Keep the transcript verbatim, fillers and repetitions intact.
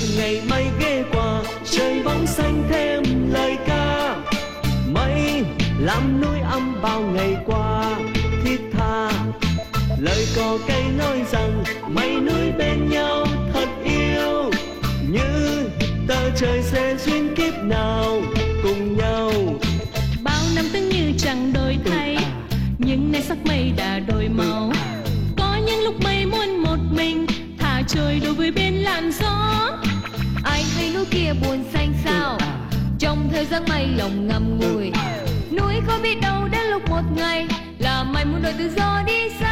ngày mây ghé qua, trời bóng xanh thêm lời ca. Mây làm núi âm bao ngày qua thiết tha, lời cò cây nói rằng mây núi bên nhau thật yêu. Như tờ trời sẽ duyên kiếp nào cùng nhau. Bao năm tưởng như chẳng đổi thay, nhưng nay sắc mây đã đổi màu. Có những lúc mây muốn một mình thả trôi đôi với bên làn gió. Ai hay núi kia buồn xanh sao, trong thời gian mây lòng ngầm ngùi. Núi có biết đâu đến lúc một ngày là mây muốn đổi tự do đi xa.